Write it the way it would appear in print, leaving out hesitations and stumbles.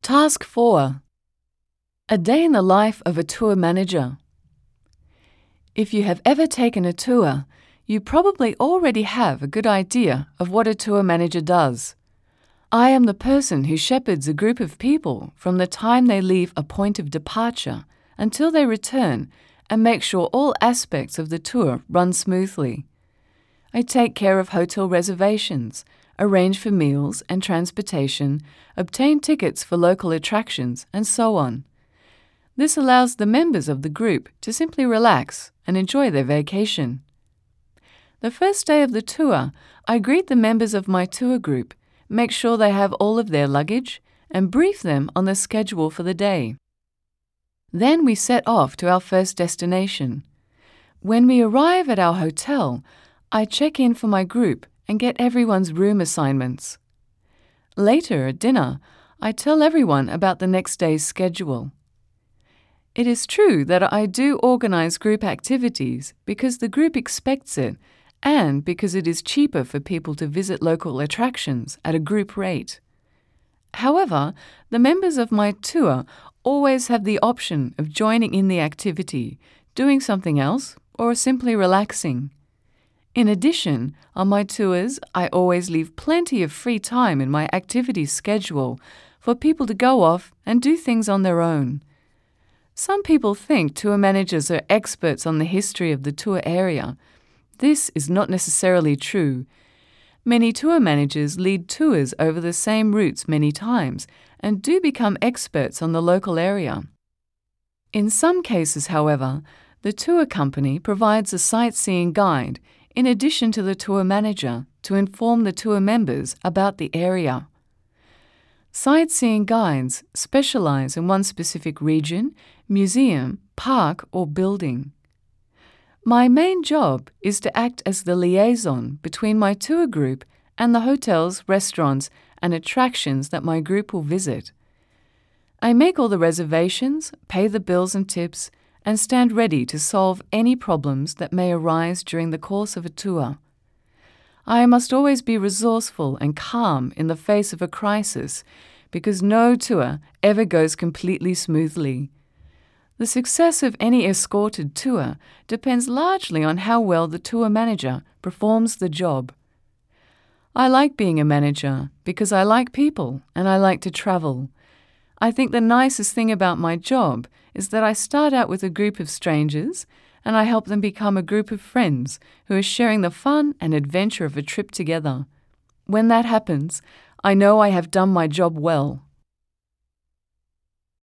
Task 4. A day in the life of a tour manager. If you have ever taken a tour, you probably already have a good idea of what a tour manager does. I am the person who shepherds a group of people from the time they leave a point of departure until they return and make sure all aspects of the tour run smoothly. I take care of hotel reservations, arrange for meals and transportation, obtain tickets for local attractions, and so on. This allows the members of the group to simply relax and enjoy their vacation. The first day of the tour, I greet the members of my tour group, make sure they have all of their luggage, and brief them on the schedule for the day. Then we set off to our first destination. When we arrive at our hotel, I check in for my group and get everyone's room assignments. Later at dinner, I tell everyone about the next day's schedule. It is true that I do organize group activities because the group expects it and because it is cheaper for people to visit local attractions at a group rate. However, the members of my tour always have the option of joining in the activity, doing something else, or simply relaxing. In addition, on my tours, I always leave plenty of free time in my activities schedule for people to go off and do things on their own. Some people think tour managers are experts on the history of the tour area. This is not necessarily true. Many tour managers lead tours over the same routes many times and do become experts on the local area. In some cases, however, the tour company provides a sightseeing guide in addition to the tour manager to inform the tour members about the area. Sightseeing guides specialize in one specific region, museum, park, or building. My main job is to act as the liaison between my tour group and the hotels, restaurants, and attractions that my group will visit. I make all the reservations, pay the bills and tips, and stand ready to solve any problems that may arise during the course of a tour. I must always be resourceful and calm in the face of a crisis because no tour ever goes completely smoothly. The success of any escorted tour depends largely on how well the tour manager performs the job. I like being a manager because I like people and I like to travel. I think the nicest thing about my job is that I start out with a group of strangers and I help them become a group of friends who are sharing the fun and adventure of a trip together. When that happens, I know I have done my job well.